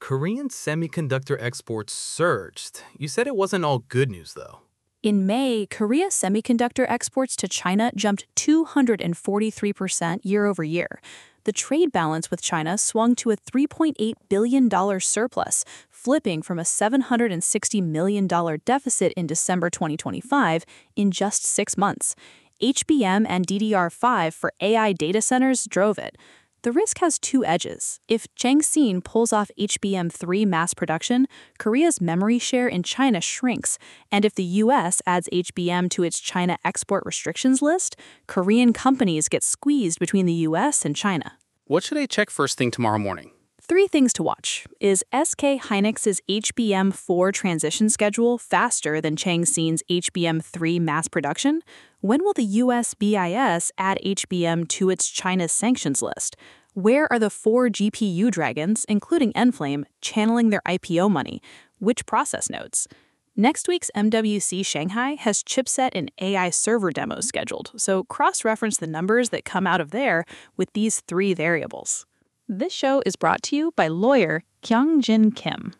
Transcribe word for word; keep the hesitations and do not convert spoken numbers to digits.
Korean semiconductor exports surged. You said it wasn't all good news, though. In May, Korea's semiconductor exports to China jumped two hundred forty-three percent year over year. The trade balance with China swung to a three point eight billion dollars surplus, flipping from a seven hundred sixty million dollars deficit in December twenty twenty-five in just six months. H B M and D D R five for A I data centers drove it. The risk has two edges. If Changxin pulls off H B M three mass production, Korea's memory share in China shrinks, and if the U S adds H B M to its China export restrictions list, Korean companies get squeezed between the U S and China. What should I check first thing tomorrow morning? Three things to watch. Is S K Hynix's H B M four transition schedule faster than Changxin's H B M three mass production? When will the U S B I S add H B M to its China sanctions list? Where are the four G P U dragons, including Enflame, channeling their I P O money? Which process nodes? Next week's M W C Shanghai has chipset and A I server demos scheduled, so cross-reference the numbers that come out of there with these three variables. This show is brought to you by lawyer Kyung Jin Kim.